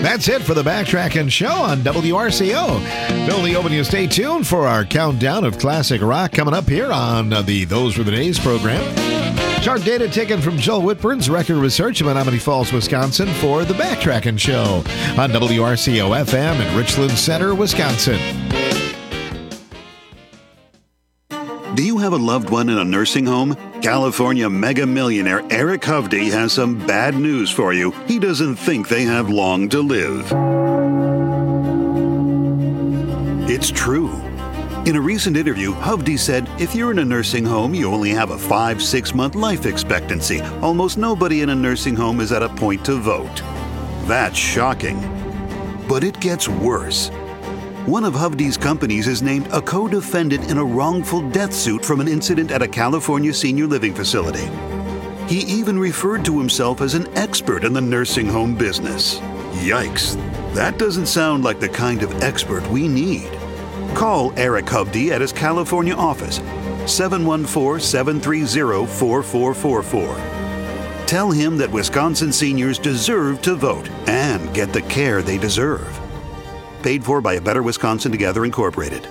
That's it for the Backtrackin' Show on WRCO. Phil Neoman, you stay tuned for our countdown of classic rock coming up here on the Those Were the Days program. Chart data taken from Joel Whitburn's record research in Menominee Falls, Wisconsin for the Backtrackin' Show on WRCO FM in Richland Center, Wisconsin. Do you have a loved one in a nursing home? California mega millionaire Eric Hovde has some bad news for you. He doesn't think they have long to live. It's true. In a recent interview, Hovde said, if you're in a nursing home, you only have a 5-6 month life expectancy. Almost nobody in a nursing home is at a point to vote. That's shocking. But it gets worse. One of Hovde's companies is named a co-defendant in a wrongful death suit from an incident at a California senior living facility. He even referred to himself as an expert in the nursing home business. Yikes. That doesn't sound like the kind of expert we need. Call Eric Hovde at his California office, 714-730-4444. Tell him that Wisconsin seniors deserve to vote and get the care they deserve. Paid for by A Better Wisconsin Together, Incorporated.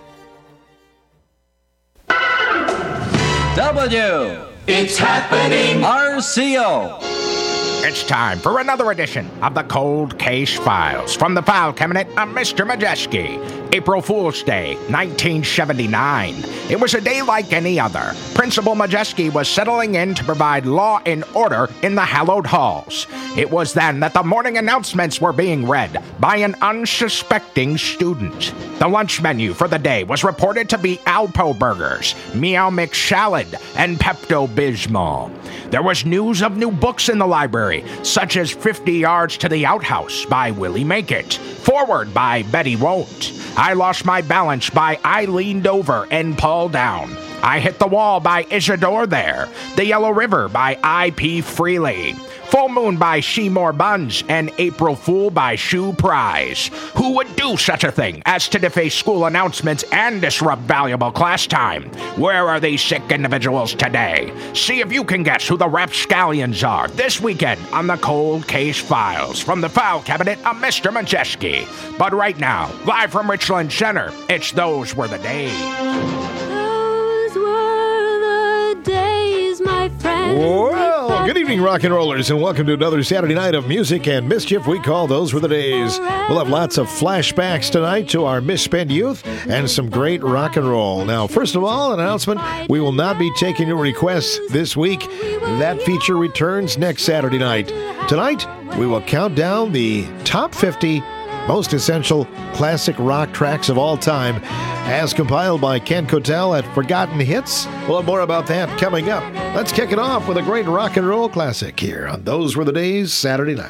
It's happening. RCO. It's time for another edition of the Cold Case Files from the file cabinet of Mr. Majeski. April Fool's Day, 1979. It was a day like any other. Principal Majeski was settling in to provide law and order in the hallowed halls. It was then that the morning announcements were being read by an unsuspecting student. The lunch menu for the day was reported to be Alpo Burgers, Meow Mix Salad, and Pepto-Bismol. There was news of new books in the library, such as 50 Yards to the Outhouse by Willie Make It, Forward by Betty Won't, I Lost My Balance by I Leaned Over and Paul Down, I Hit the Wall by Isadore There, The Yellow River by I.P. Freely, Full Moon by Seymour Buns, and April Fool by Shoe Prize. Who would do such a thing as to deface school announcements and disrupt valuable class time? Where are these sick individuals today? See if you can guess who the rapscallions are this weekend on the Cold Case Files from the file cabinet of Mr. Majeski. But right now, live from Richland Center, it's Those Were the Days. Those were the days, my friend. Well, good evening, rock and rollers, and welcome to another Saturday night of music and mischief we call Those Were the Days. We'll have lots of flashbacks tonight to our misspent youth and some great rock and roll. Now, first of all, an announcement. We will not be taking your requests this week. That feature returns next Saturday night. Tonight, we will count down the top 50 most essential classic rock tracks of all time, as compiled by Ken Cotel at Forgotten Hits. We'll have more about that coming up. Let's kick it off with a great rock and roll classic here on Those Were the Days, Saturday night.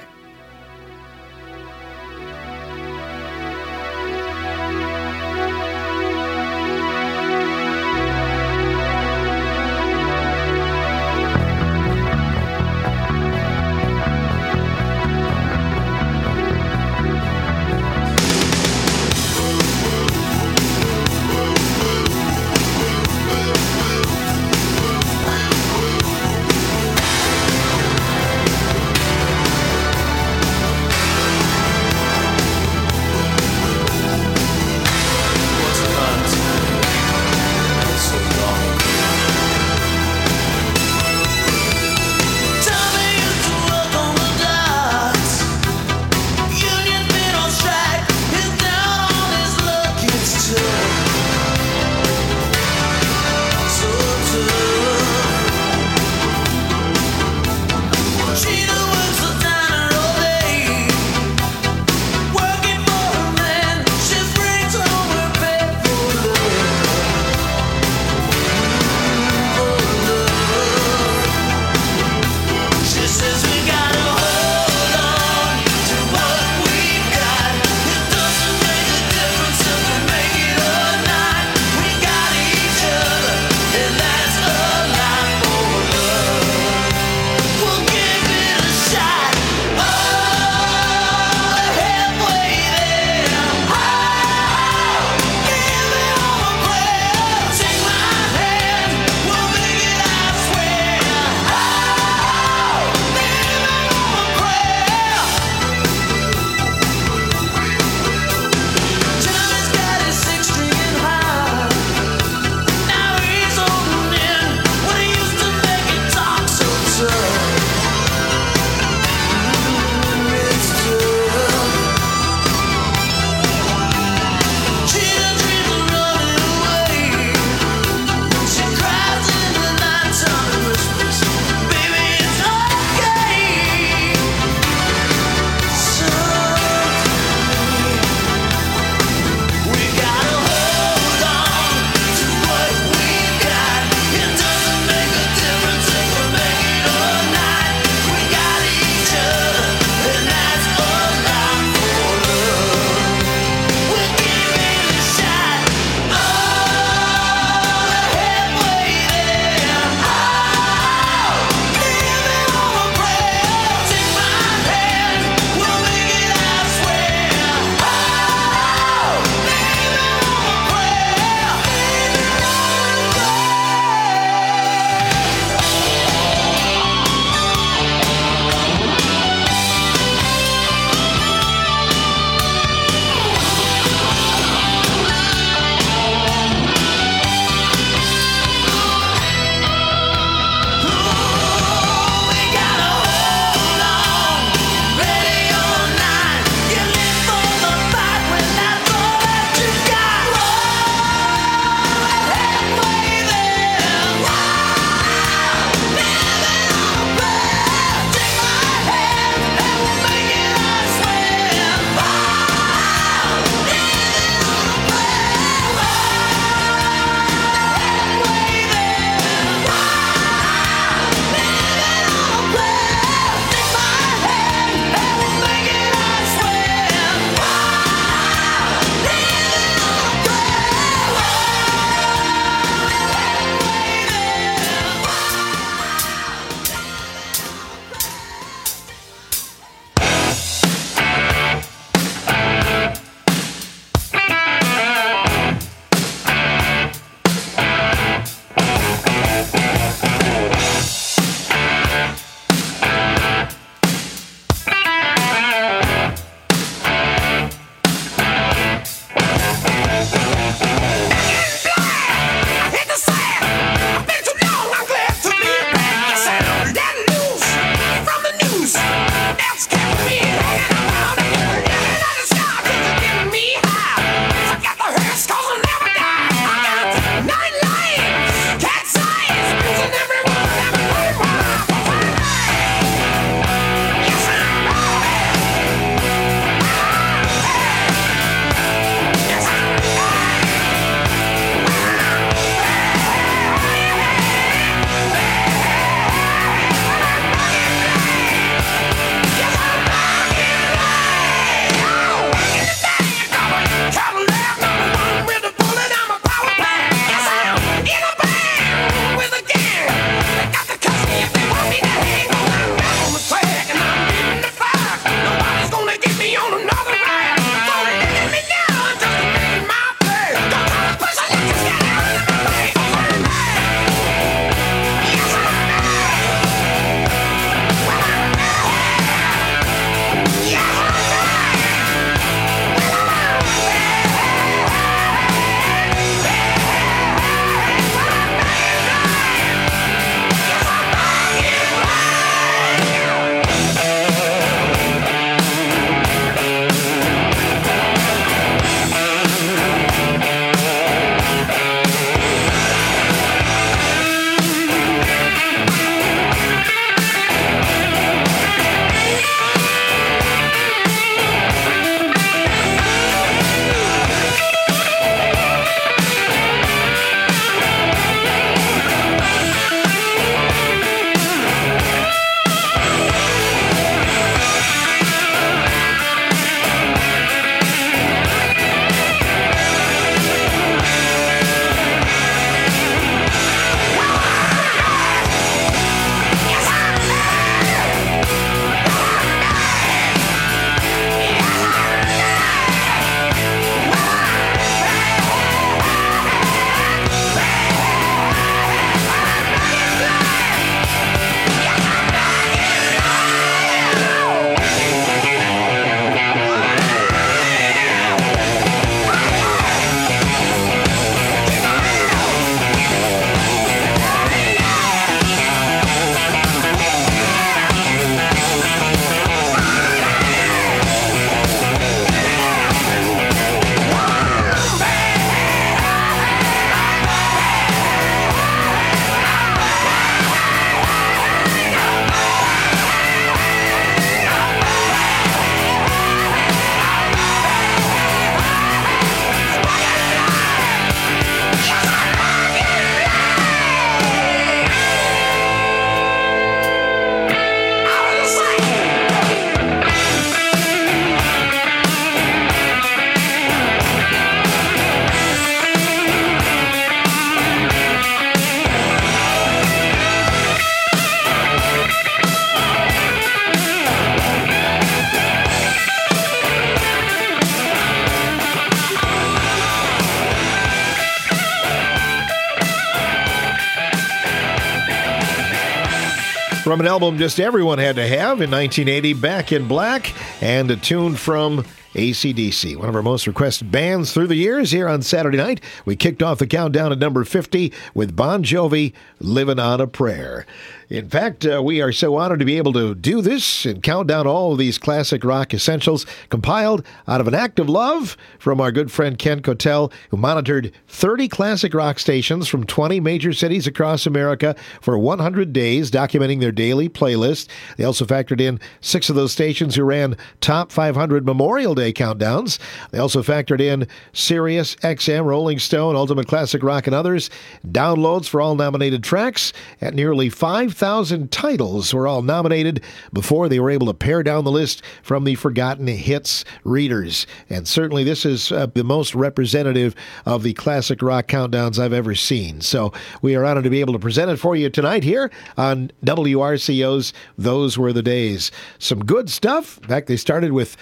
From an album just everyone had to have in 1980, Back in Black, and a tune from AC/DC, one of our most requested bands through the years here on Saturday night. We kicked off the countdown at number 50 with Bon Jovi, Living on a Prayer. In fact, we are so honored to be able to do this and count down all of these classic rock essentials compiled out of an act of love from our good friend Ken Cotell, who monitored 30 classic rock stations from 20 major cities across America for 100 days, documenting their daily playlist. They also factored in 6 of those stations who ran Top 500 Memorial Day countdowns. They also factored in Sirius XM, Rolling Stone, Ultimate Classic Rock, and others. Downloads for all nominated tracks at nearly 5,000 titles were all nominated before they were able to pare down the list from the forgotten hits readers. And certainly this is the most representative of the classic rock countdowns I've ever seen. So we are honored to be able to present it for you tonight here on WRCO's Those Were the Days. Some good stuff. In fact, they started with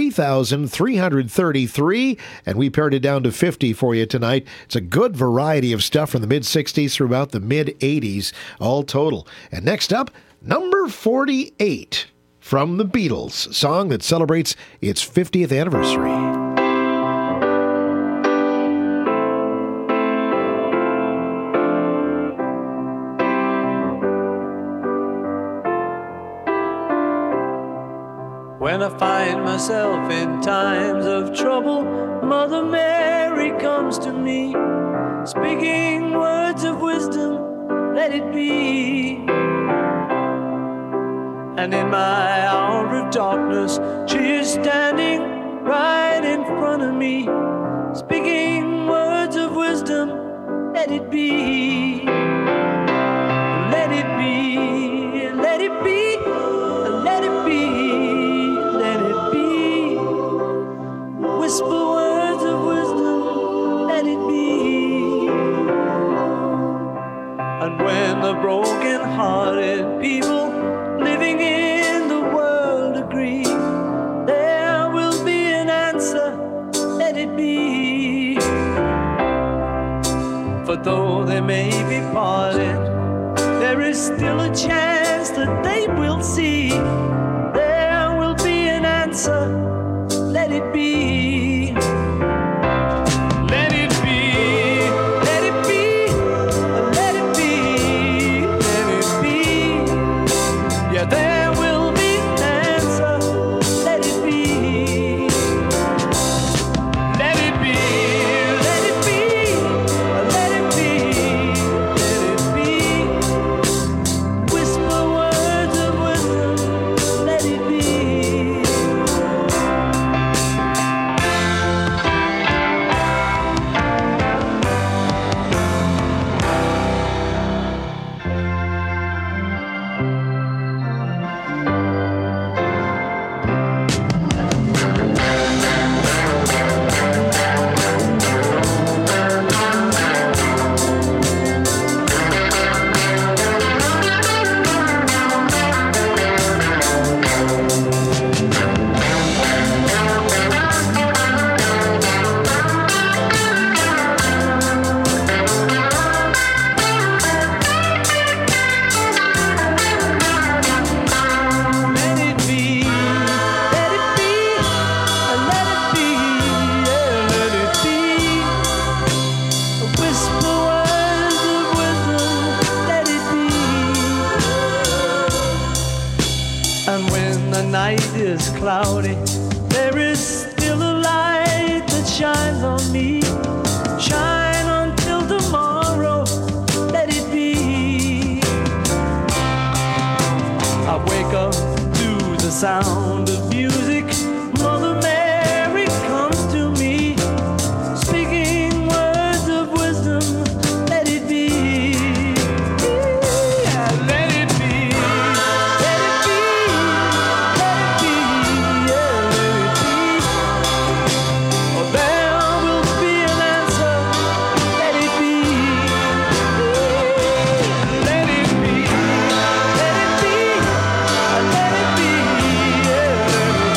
3,333, and we pared it down to 50 for you tonight. It's a good variety of stuff from the mid-60s through about the mid-80s, all total. And next up, number 48 from the Beatles, a song that celebrates its 50th anniversary. When I find myself in times of trouble, Mother Mary comes to me, speaking words of wisdom, let it be. And in my hour of darkness, she is standing right in front of me, speaking words of wisdom, let it be. Let it be, let it be, let it be. Whisper words of wisdom, let it be. And when the broken-hearted people living in the world agree, there will be an answer, let it be. For though they may be parted, there is still a chance that they will see. There will be an answer, let it be. Let it be, let it be, let it be, let it be. Yeah, there will be an answer, let it be. Let it be, let it be, let it be, let it be. Whisper words of wisdom, let it be. Cloudy, there is still a light that shines on me. Shine until tomorrow, let it be. I wake up to the sound of music. Mother Mary comes to me, speaking words of wisdom, let it be. Yeah, let it be, let it be, let it be. Let it be,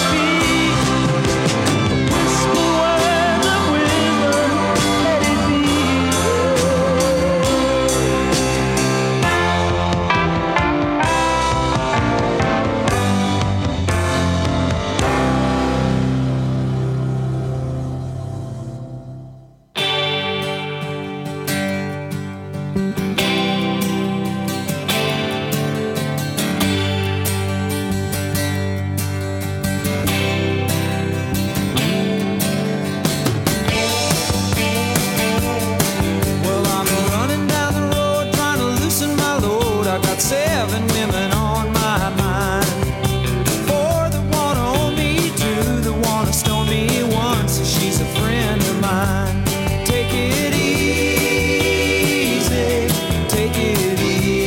7 women on my mind. 4 that wanna own me, 2 that wanna stone me, 1 says she's a friend of mine. Take it easy, take it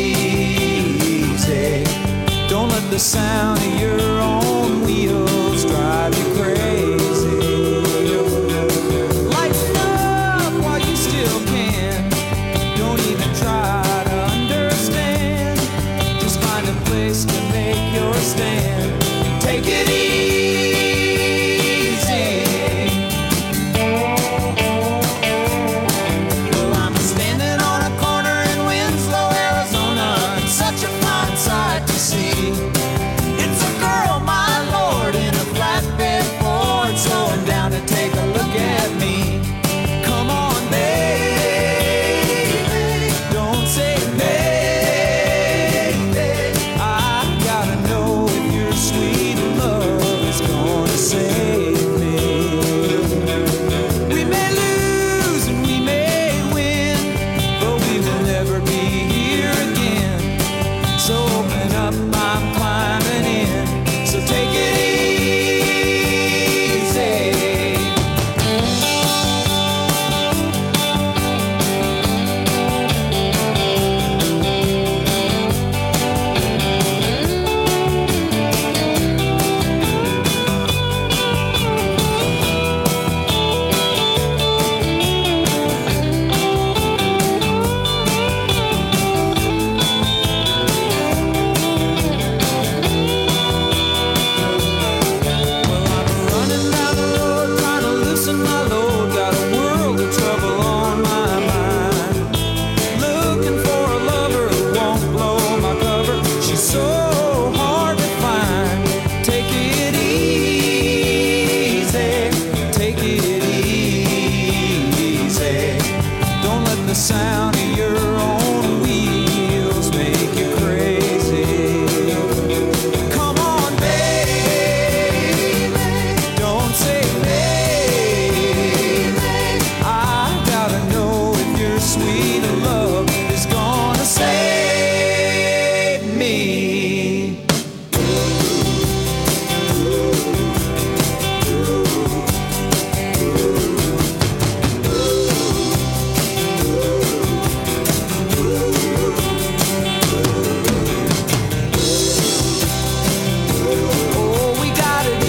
easy. Don't let the sound of your own wheels drive you crazy. Lighten up while you still can. Don't even try to understand. Just find a place to make your stand. Take it easy. Well, I'm standing on a corner in Winslow, Arizona. It's such a fine sight to see. It's a girl, my lord, in a flatbed Ford, slowing down to take a look at me. Come on, baby, don't say maybe. I gotta know if your sweet love is gonna save me. We may lose and we may win, but we will never be here again. So open up, I'm climbing in. So take it easy. Well, I'm running down the road, trying to loosen my load. Got a world of trouble on my mind. Looking for a lover who won't blow my cover. She's so hard to find. Take it easy, take it easy. Don't let the sound of your own wheels make you crazy. Come on, baby, don't say maybe. I gotta know if your sweet love is gonna save me. Oh, we got it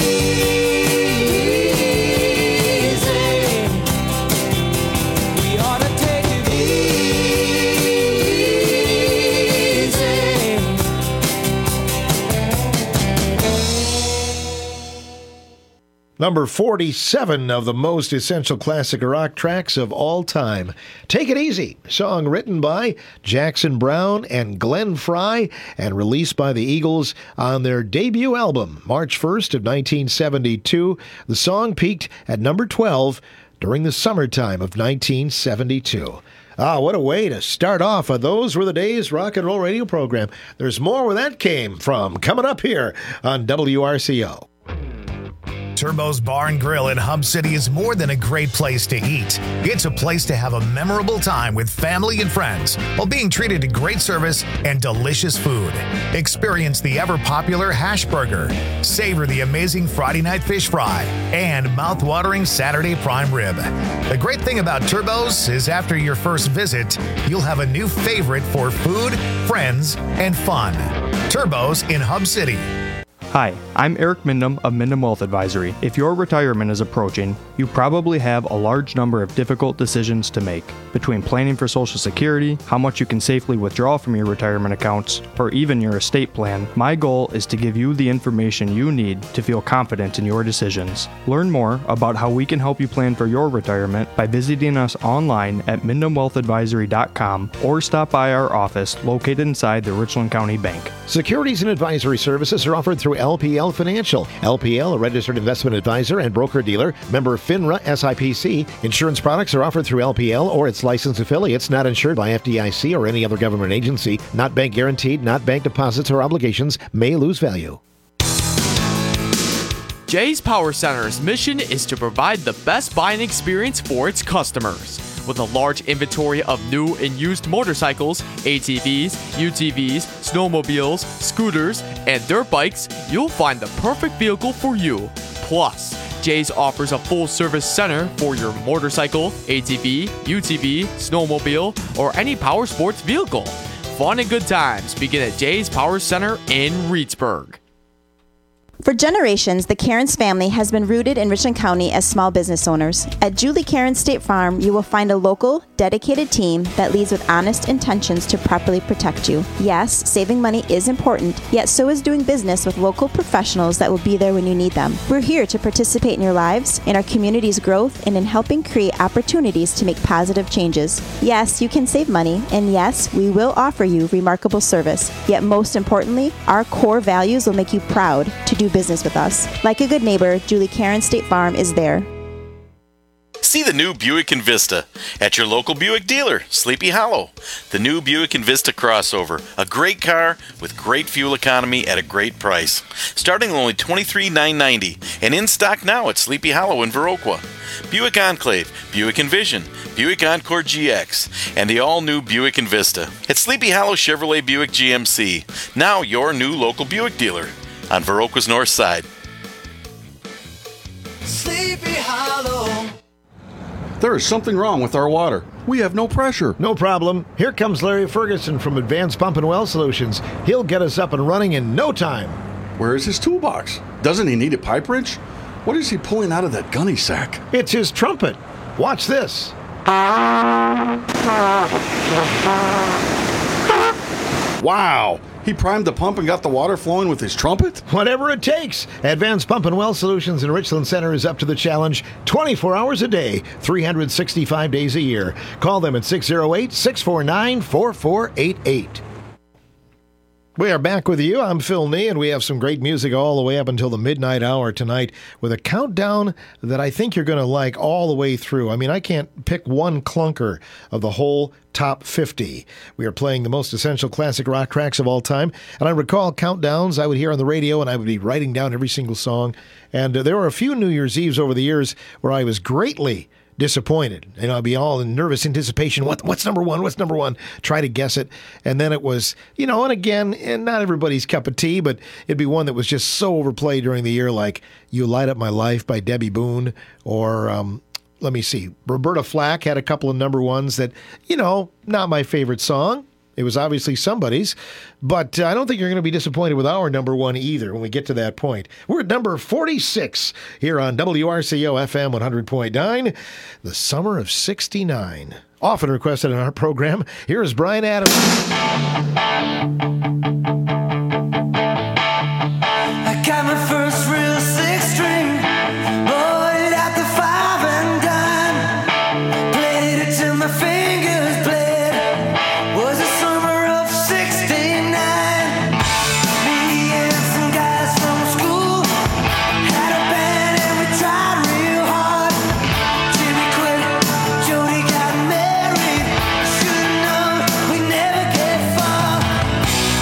easy. We ought to take it easy. Number 47 of the most essential classic rock tracks of all time. Take It Easy, song written by Jackson Browne and Glenn Frey and released by the Eagles on their debut album, March 1st of 1972. The song peaked at number 12 during the summertime of 1972. Ah, what a way to start off. Those were the days rock and roll radio program. There's more where that came from coming up here on WRCO. Turbo's Bar and Grill in Hub City is more than a great place to eat. It's a place to have a memorable time with family and friends while being treated to great service and delicious food. Experience the ever-popular hash burger, savor the amazing Friday night fish fry, and mouth-watering Saturday prime rib. The great thing about Turbo's is after your first visit, you'll have a new favorite for food, friends, and fun. Turbo's in Hub City. Hi, I'm Eric Mindom of Mindom Wealth Advisory. If your retirement is approaching, you probably have a large number of difficult decisions to make. Between planning for Social Security, how much you can safely withdraw from your retirement accounts, or even your estate plan, my goal is to give you the information you need to feel confident in your decisions. Learn more about how we can help you plan for your retirement by visiting us online at mindomwealthadvisory.com or stop by our office located inside the Richland County Bank. Securities and advisory services are offered through LPL Financial. LPL, a registered investment advisor and broker-dealer, member FINRA SIPC. Insurance products are offered through LPL or its licensed affiliates, not insured by FDIC or any other government agency, not bank guaranteed, not bank deposits or obligations, may lose value. Jay's Power Center's mission is to provide the best buying experience for its customers. with a large inventory of new and used motorcycles, ATVs, UTVs, snowmobiles, scooters, and dirt bikes, you'll find the perfect vehicle for you. Plus, Jay's offers a full-service center for your motorcycle, ATV, UTV, snowmobile, or any power sports vehicle. Fun and good times begin at Jay's Power Center in Reedsburg. For generations, the Cairns family has been rooted in Richland County as small business owners. At Julie Cairns State Farm, you will find a local, dedicated team that leads with honest intentions to properly protect you. Yes, saving money is important, yet so is doing business with local professionals that will be there when you need them. We're here to participate in your lives, in our community's growth, and in helping create opportunities to make positive changes. Yes, you can save money, and yes, we will offer you remarkable service. Yet most importantly, our core values will make you proud to do business with us. Like a good neighbor, Julie Cairns State Farm is there. See the new Buick Envista at your local Buick dealer, Sleepy Hollow. The new Buick Envista crossover, a great car with great fuel economy at a great price. Starting at only $23,990 and in stock now at Sleepy Hollow in Viroqua. Buick Enclave, Buick Envision, Buick Encore GX, and the all-new Buick Envista. At Sleepy Hollow Chevrolet Buick GMC, now your new local Buick dealer on Viroqua's north side. Sleepy Hollow. There is something wrong with our water. We have no pressure. No problem. Here comes Larry Ferguson from Advanced Pump and Well Solutions. He'll get us up and running in no time. Where is his toolbox? Doesn't he need a pipe wrench? What is he pulling out of that gunny sack? It's his trumpet. Watch this. Wow! He primed the pump and got the water flowing with his trumpet? Whatever it takes. Advanced Pump and Well Solutions in Richland Center is up to the challenge 24 hours a day, 365 days a year. Call them at 608-649-4488. We are back with you. I'm Phil Nee, and we have some great music all the way up until the midnight hour tonight with a countdown that I think you're going to like all the way through. I mean, I can't pick one clunker of the whole top 50. We are playing the most essential classic rock tracks of all time, and I recall countdowns I would hear on the radio, and I would be writing down every single song. And there were a few New Year's Eves over the years where I was greatly disappointed. And I'd be all in nervous anticipation. What's number one? What's number one? Try to guess it. And then it was, and again, and not everybody's cup of tea, but it'd be one that was just so overplayed during the year, like You Light Up My Life by Debbie Boone, or let me see, Roberta Flack had a couple of number ones that, not my favorite song. It was obviously somebody's, but I don't think you're going to be disappointed with our number one either when we get to that point. We're at number 46 here on WRCO FM 100.9, the summer of 69. Often requested in our program, here is Bryan Adams. I got my first real six-string, bought it at the five and dime, played it till my fingers bled. Was the summer of 69. Me and some guys from school had a band and we tried real hard. Jimmy quit, Jody got married. Should've known we never get far.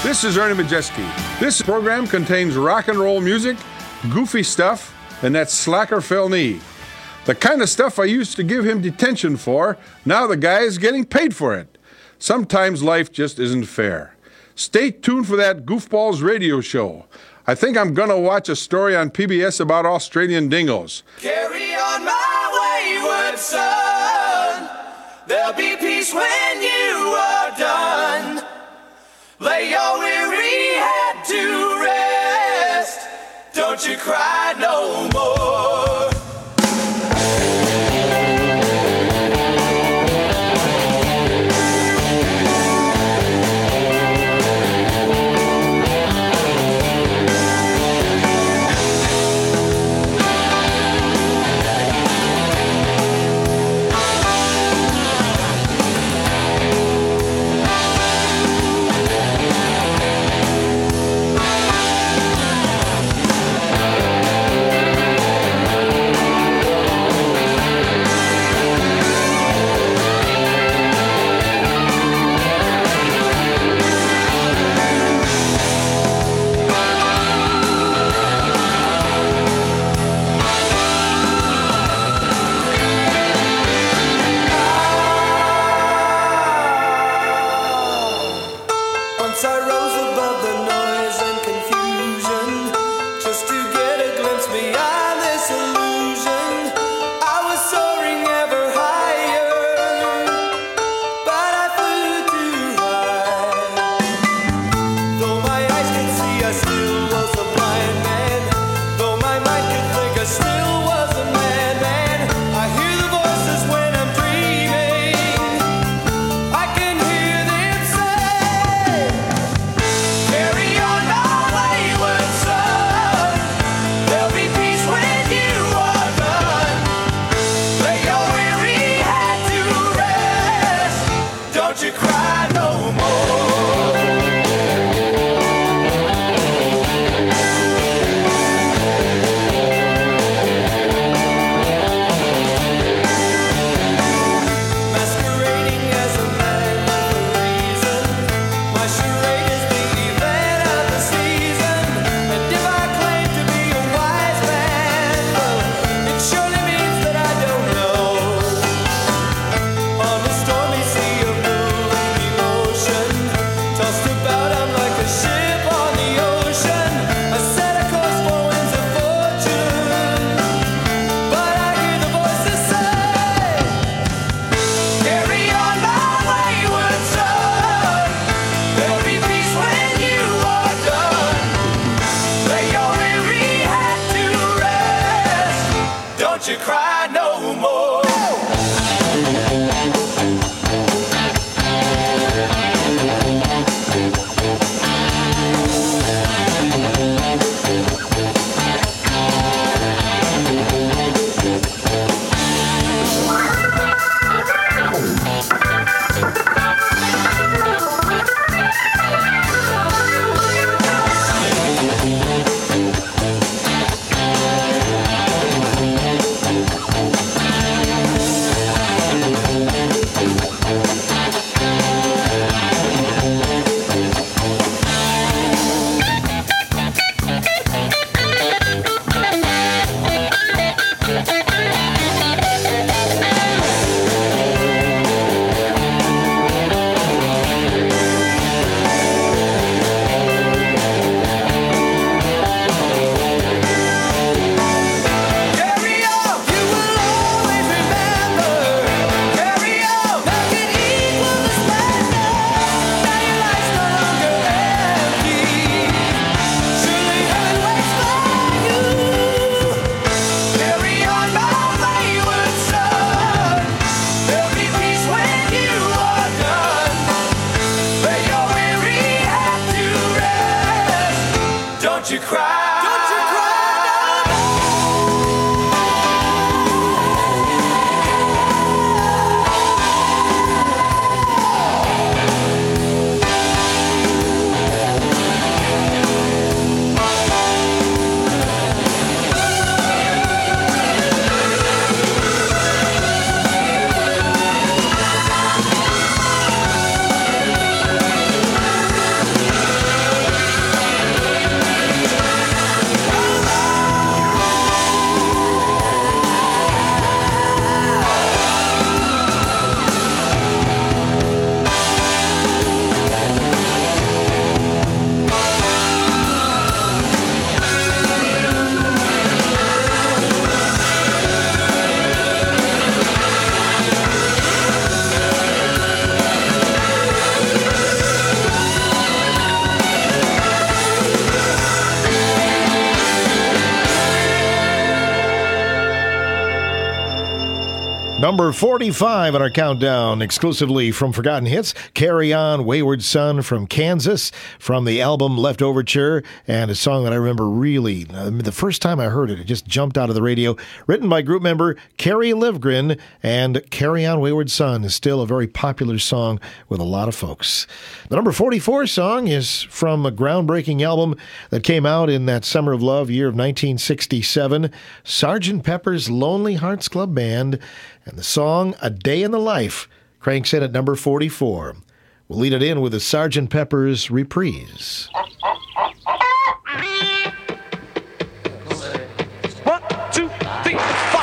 This is Ernie Majeski. This program contains rock and roll music, goofy stuff, and that slacker Phil Nee. The kind of stuff I used to give him detention for, now the guy is getting paid for it. Sometimes life just isn't fair. Stay tuned for that Goofballs radio show. I think I'm going to watch a story on PBS about Australian dingoes. Carry on my wayward son. There'll be peace when you are done. Lay your weary head to rest. Don't you cry no more. Number 45 on our countdown, exclusively from Forgotten Hits, Carry On, Wayward Son from Kansas, from the album Leftoverture, and a song that I remember really, the first time I heard it, it just jumped out of the radio. Written by group member Carrie Livgren, and Carry On, Wayward Son is still a very popular song with a lot of folks. The number 44 song is from a groundbreaking album that came out in that Summer of Love year of 1967, Sgt. Pepper's Lonely Hearts Club Band, and the song A Day in the Life cranks in at number 44. We'll lead it in with the Sgt. Pepper's Reprise. 1, 2, 3, 4.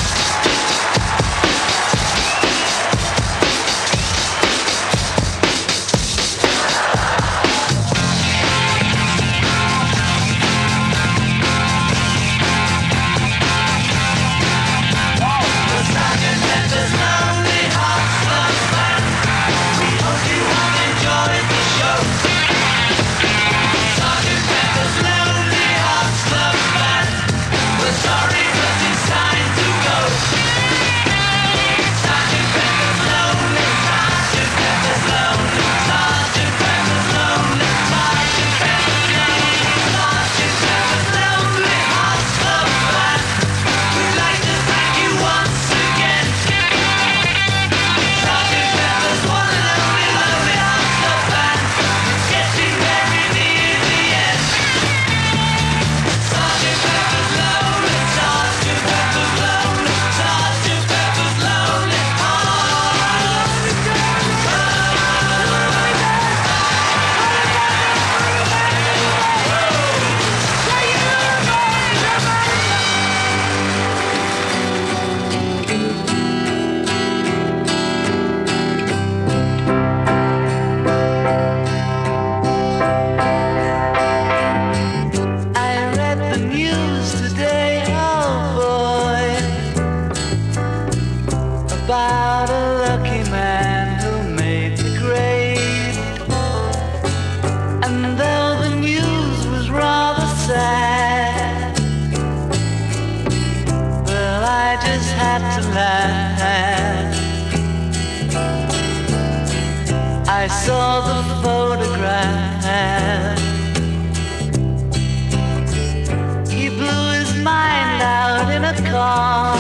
I saw the photograph. He blew his mind out in a car.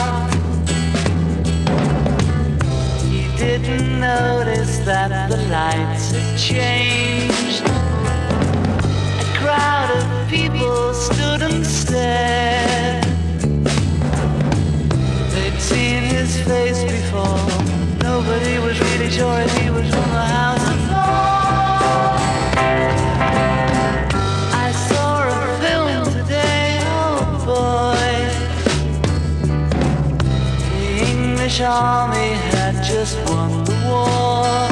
He didn't notice that the lights had changed. A crowd of people stood and stared. They'd seen his face before. Nobody was really sure if he was from the house of law. I saw a film today, oh boy. The English army had just won the war.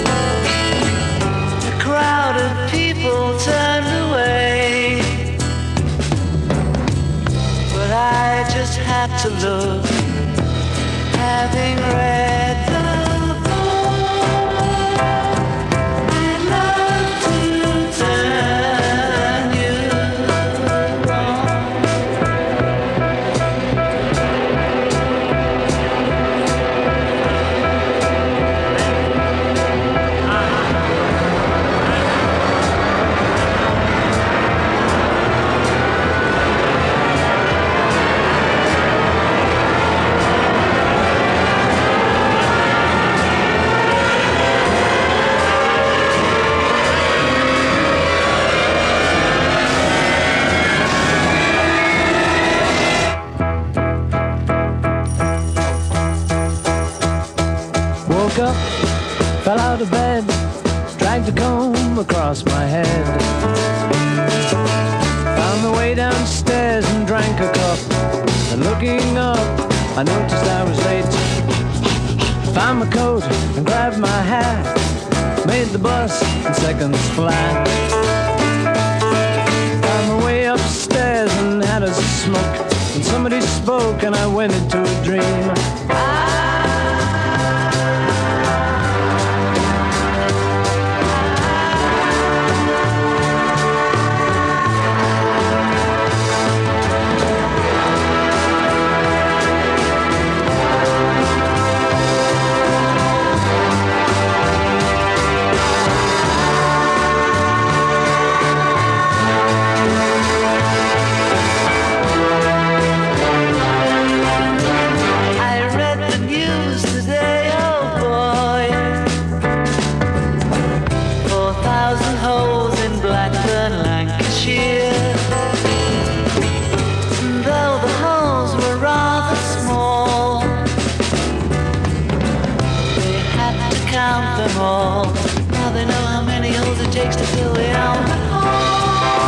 A crowd of people turned away, but I just had to look, having read the up, fell out of bed, dragged a comb across my head. Found the way downstairs and drank a cup. And looking up, I noticed I was late. Found my coat and grabbed my hat. Made the bus in seconds flat. Found my way upstairs and had a smoke. And somebody spoke and I went into a dream. count them all. Now they know how many holes it takes to fill the Albert Hall.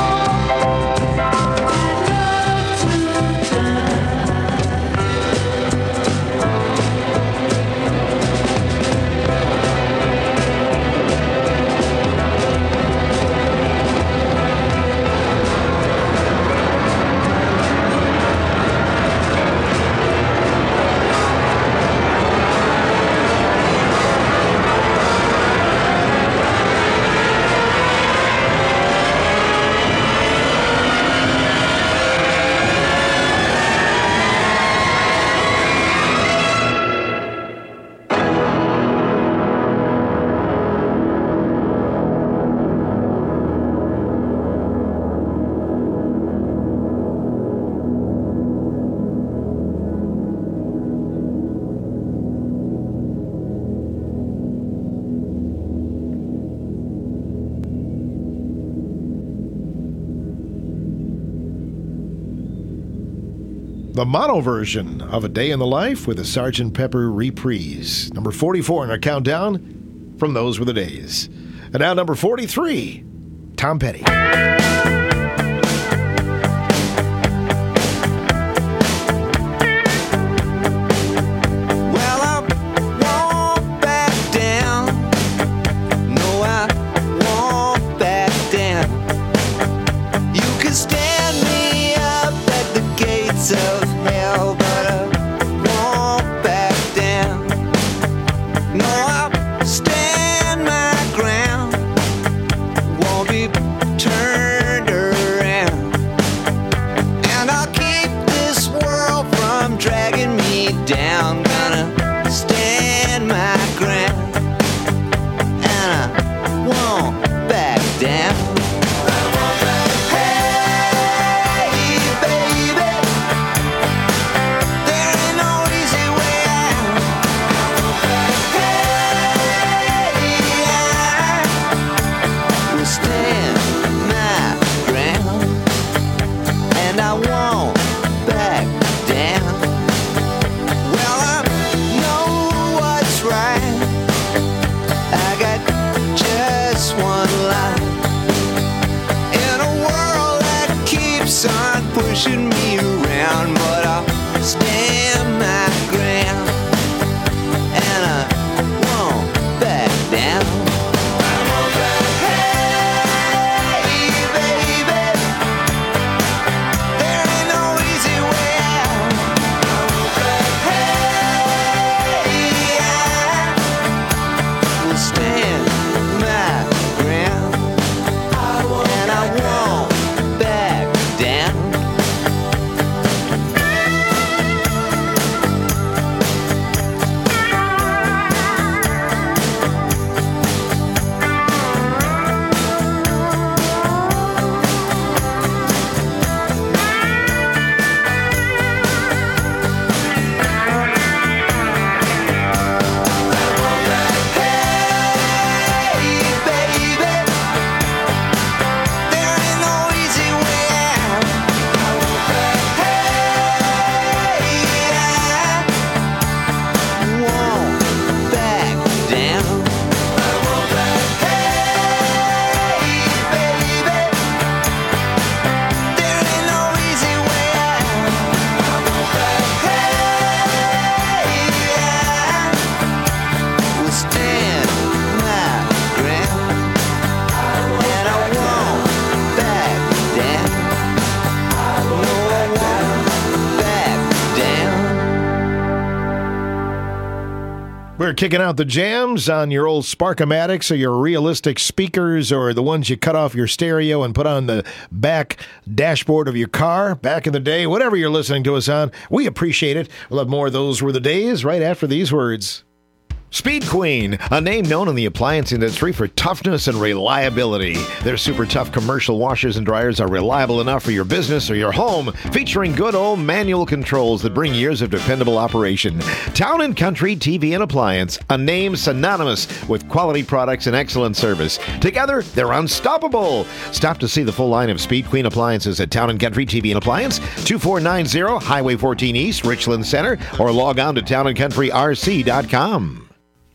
The mono version of A Day in the Life with a Sgt. Pepper reprise. Number 44 in our countdown from Those Were the Days. And now number 43, Tom Petty. Pushing me around, but I'll stand my ground, and I won't back down. Hey, baby, there ain't no easy way out. Hey, I will stand my ground, and I won't back down. We're kicking out the jams on your old Sparkomatics or your realistic speakers or the ones you cut off your stereo and put on the back dashboard of your car back in the day. Whatever you're listening to us on, we appreciate it. We'll have more of Those Were the Days right after these words. Speed Queen, a name known in the appliance industry for toughness and reliability. Their super tough commercial washers and dryers are reliable enough for your business or your home, featuring good old manual controls that bring years of dependable operation. Town & Country TV and Appliance, a name synonymous with quality products and excellent service. Together, they're unstoppable. Stop to see the full line of Speed Queen appliances at Town & Country TV and Appliance, 2490 Highway 14 East, Richland Center, or log on to townandcountryrc.com.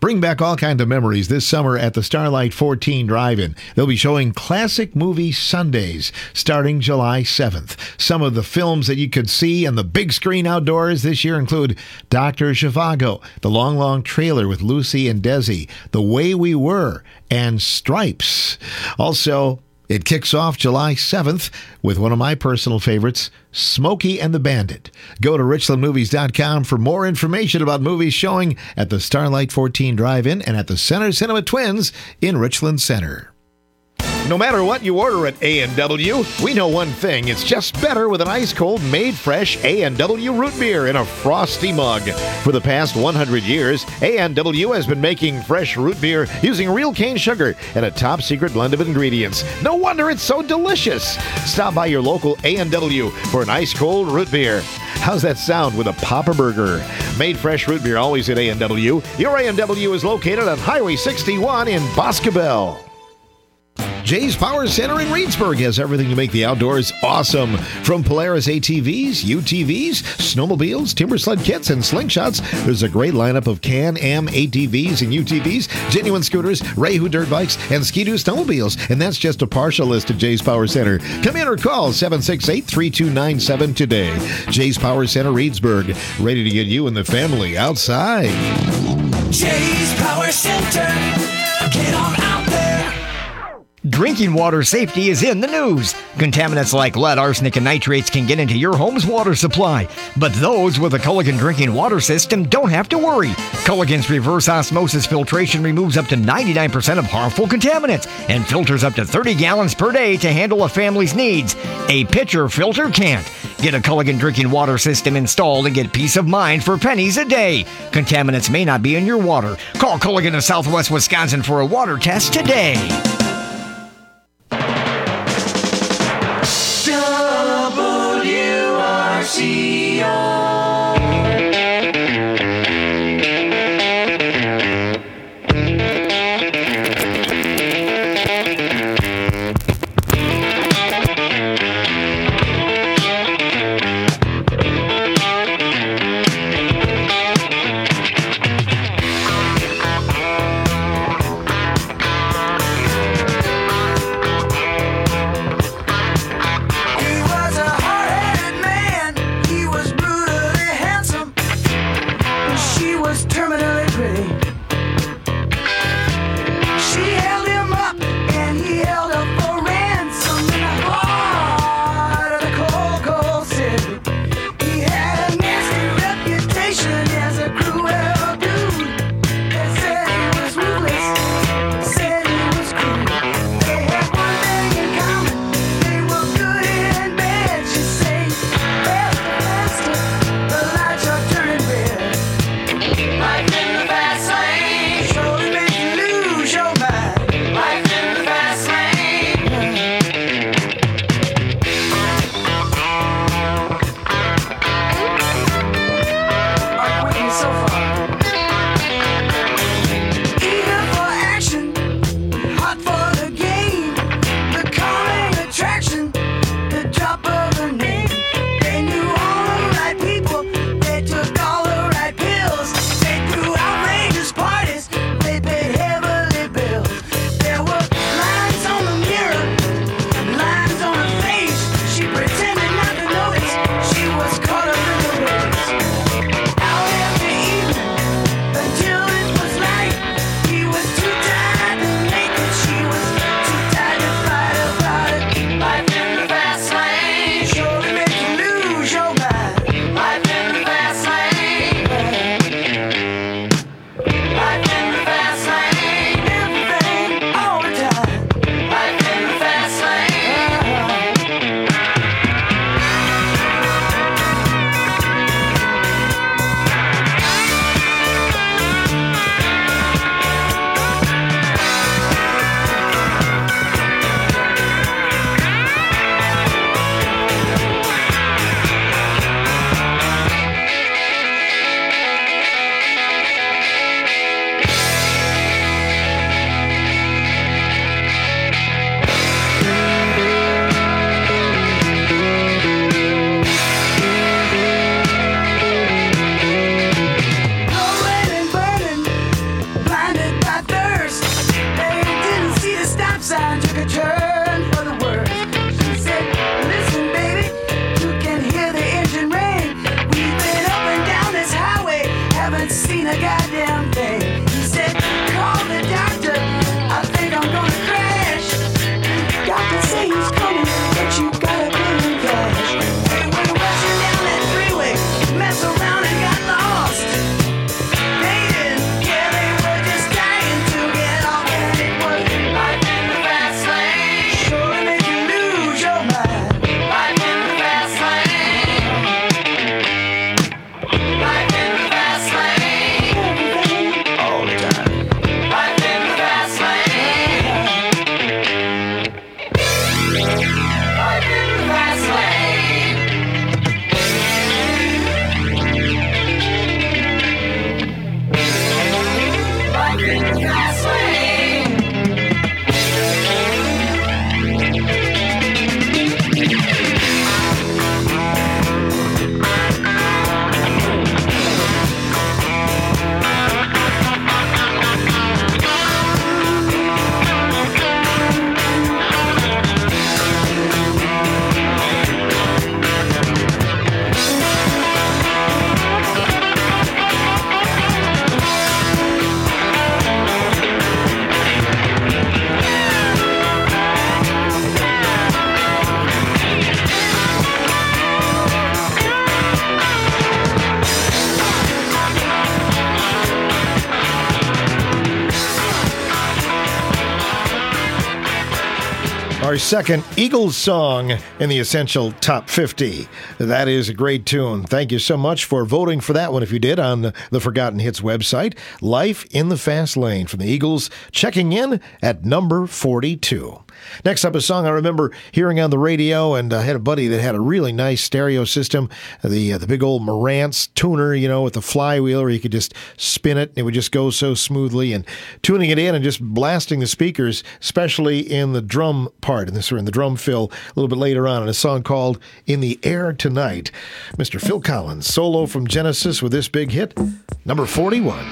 Bring back all kinds of memories this summer at the Starlight 14 Drive-In. They'll be showing Classic Movie Sundays starting July 7th. Some of the films that you could see on the big screen outdoors this year include Dr. Zhivago, The Long, Long Trailer with Lucy and Desi, The Way We Were, and Stripes. Also, it kicks off July 7th with one of my personal favorites, Smokey and the Bandit. Go to richlandmovies.com for more information about movies showing at the Starlight 14 Drive-In and at the Center Cinema Twins in Richland Center. No matter what you order at A&W, we know one thing. It's just better with an ice-cold, made-fresh A&W root beer in a frosty mug. For the past 100 years, A&W has been making fresh root beer using real cane sugar and a top-secret blend of ingredients. No wonder it's so delicious. Stop by your local A&W for an ice-cold root beer. How's that sound with a Papa Burger? Made fresh root beer always at A&W. Your A&W is located on Highway 61 in Boscobel. Jay's Power Center in Reedsburg has everything to make the outdoors awesome. From Polaris ATVs, UTVs, snowmobiles, timber sled kits, and slingshots, there's a great lineup of Can-Am ATVs and UTVs, genuine scooters, Rayhu dirt bikes, and Ski-Doo snowmobiles. And that's just a partial list at Jay's Power Center. Come in or call 768-3297 today. Jay's Power Center Reedsburg, ready to get you and the family outside. Jay's Power Center. Get on out there. Drinking water safety is in the news. Contaminants like lead, arsenic, and nitrates can get into your home's water supply. But those with a Culligan drinking water system don't have to worry. Culligan's reverse osmosis filtration removes up to 99% of harmful contaminants and filters up to 30 gallons per day to handle a family's needs. A pitcher filter can't. Get a Culligan drinking water system installed and get peace of mind for pennies a day. Contaminants may not be in your water. Call Culligan of Southwest Wisconsin for a water test today. He was a hard-headed man. He was brutal. Our second Eagles song in the Essential Top 50. That is a great tune. Thank you so much for voting for that one if you did on the Forgotten Hits website. Life in the Fast Lane from the Eagles, checking in at number 42. Next up, a song I remember hearing on the radio, and I had a buddy that had a really nice stereo system, the big old Marantz tuner, you know, with the flywheel where you could just spin it, and it would just go so smoothly, and tuning it in and just blasting the speakers, especially in the drum part, and this were in the drum fill a little bit later on, in a song called In the Air Tonight. Mr. Phil Collins, solo from Genesis with this big hit, number 41.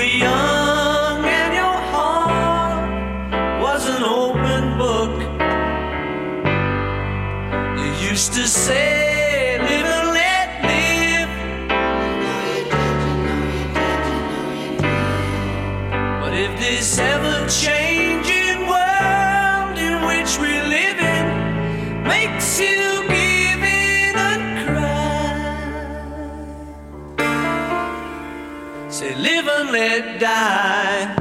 were young and your heart was an open book. You used to say, live and let live. But if this ever-changing world in which we live in makes you give in and cry, say live and let die.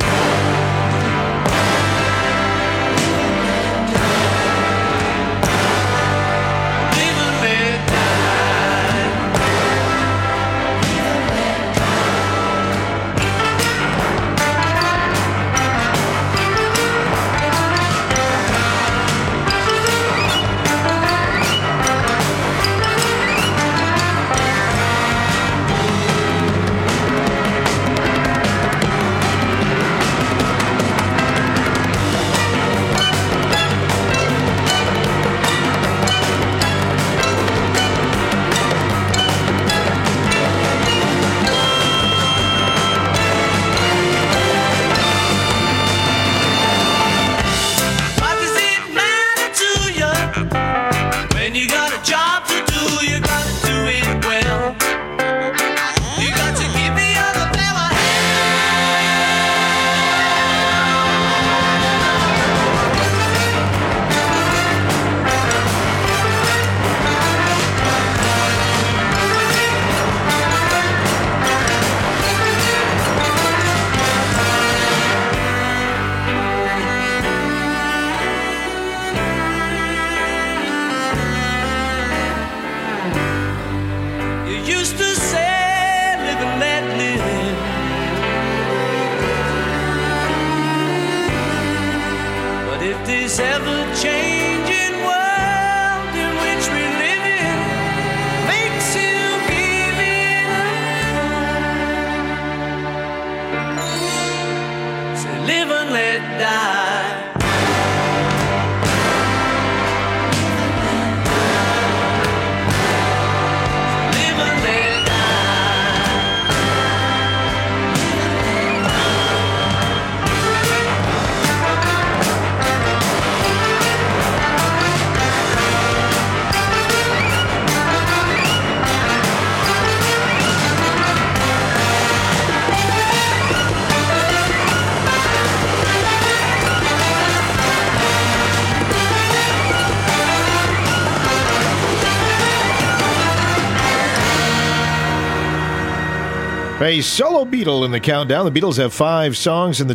A solo Beatle in the countdown. The Beatles have 5 songs in the